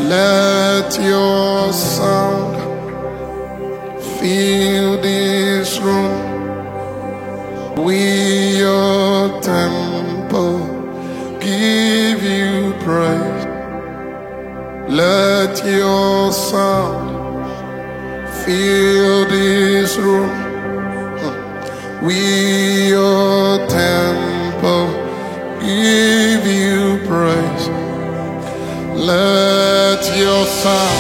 Let your sound fill this room. We, your temple, give you praise. Let your sound fill this room. We, your temple, give you praise. Let your sound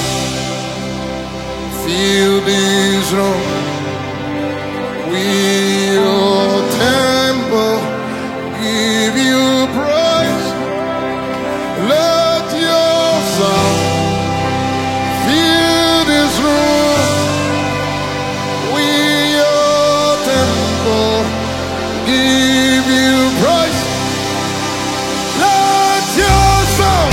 fill this room. We, your temple, give you praise. Let your sound fill this room. We, your temple, give you praise. Let your sound.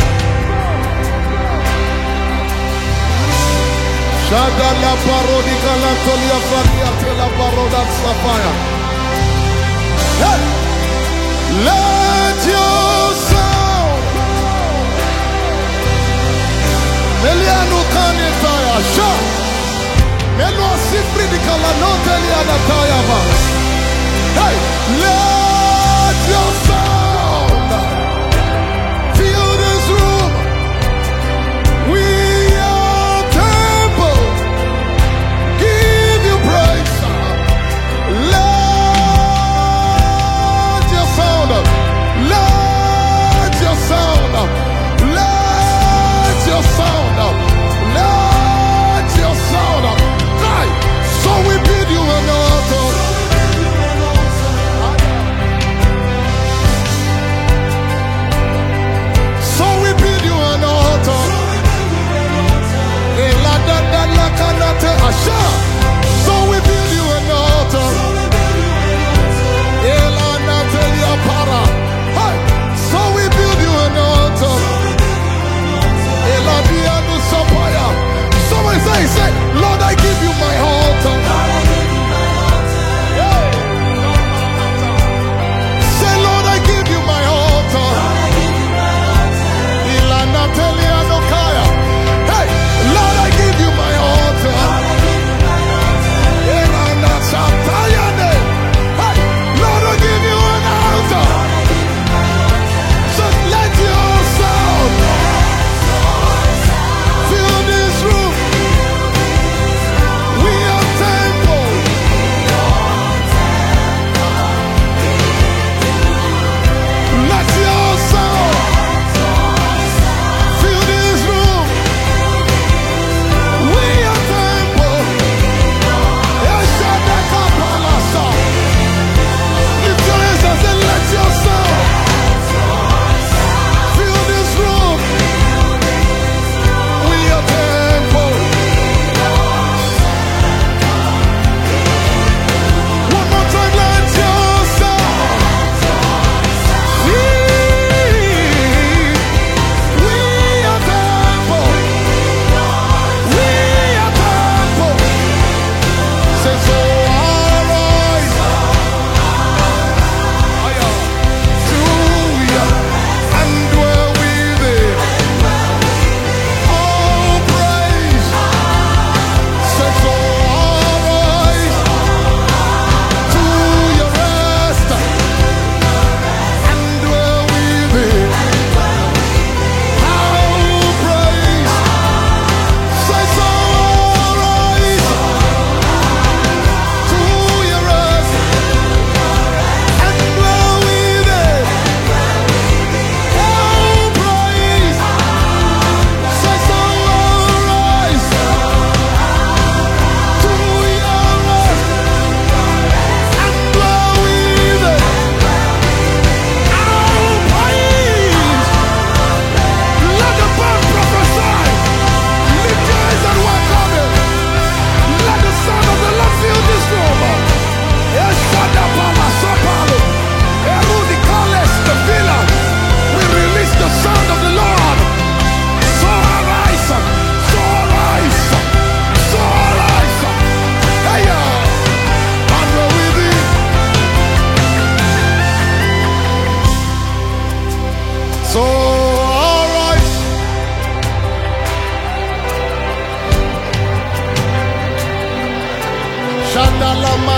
Shadala parodika la tolia faria tela paroda sapaya. Hey! Let your sound. Meliano kane taya sha. Melo sifri dikala no teliana taya ba. Hey! Let your sound fill this room. We are temple. Give you praise. Let your sound. Let your sound. Let your sound. Let your sound. Right. So we bid you an altar. So we bid you an altar. So we build you an altar. Hey. So we build you an altar. Somebody say, Lord, I give you my altar. Yeah. Say, Lord, I give you my altar. Hey, Lord, I give you my altar.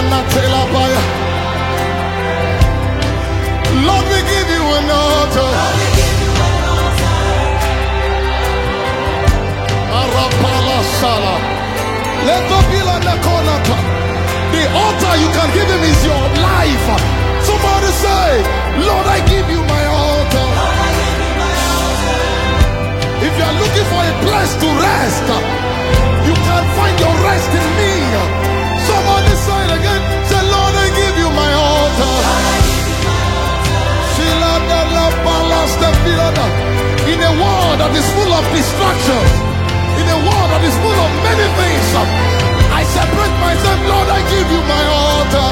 Lord, we give you an altar. Arapala Sala. Let the bill on the corner. The altar you can give him is your life. Somebody say, Lord, I give you my altar. If you are looking for a place to rest, you can find your rest in me. Somebody say it again. Say, Lord, I give you my altar. In a world that is full of distractions, in a world that is full of many things, I separate myself. Lord, I give you my altar.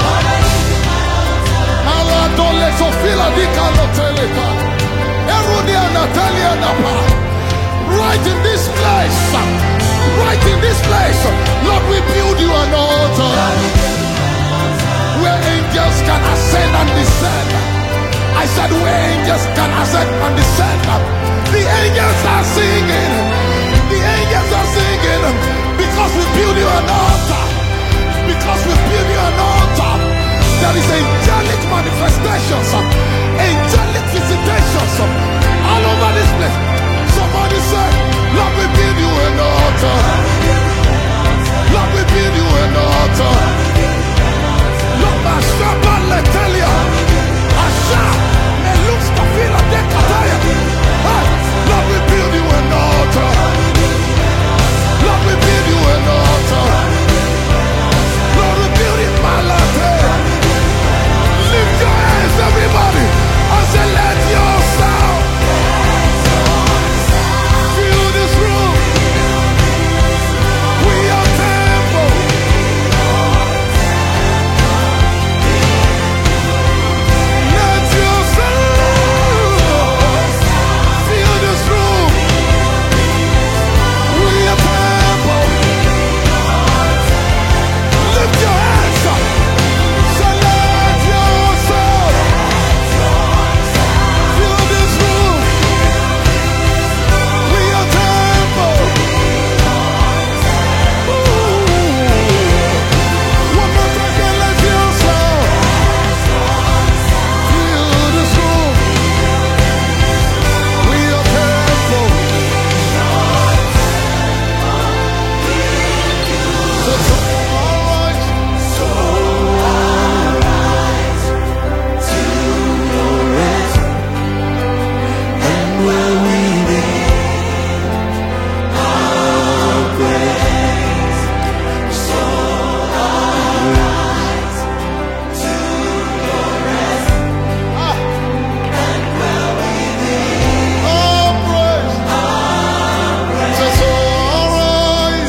Right in this place, right in this place, Lord, we build you an altar where angels can ascend and descend. I said where angels can ascend and descend. The angels are singing. The angels are singing because we build you an altar. Because we build you an altar. There is angelic manifestations, angelic visitations all over this place. Somebody say, Lord, we build you an altar. Lord, we build you an altar. Lord, my Shabbat, let tell you. Lord, we build you an altar. Lord, we build you an altar. Lord, we build it, my Lord. Lift your hands, everybody, and say, let your sound fill this room. We are temple. Let your sound fill this room. We are temple. Lift your hands up. Say, let your sound fill this room. We are temple. One more time, let your sound fill this room. We are temple. So alright, to your rest, and where we live, our grace. So alright, to your rest, and where we live, our praise. So alright,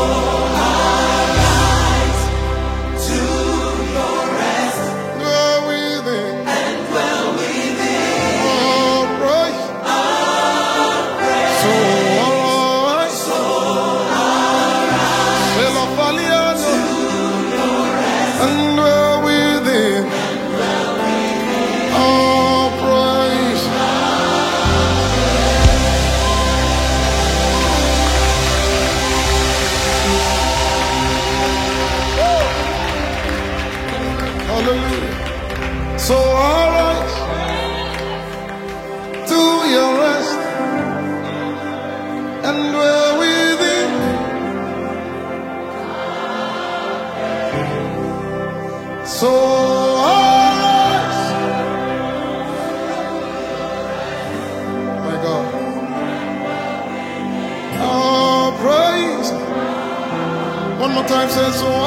to your rest, where we live, and where we live, our praise. So alright, Sela Faliano, and where we live, our praise. Hallelujah. So alright, to your rest, and where we live. So alright, my God, our praise. One more time, say so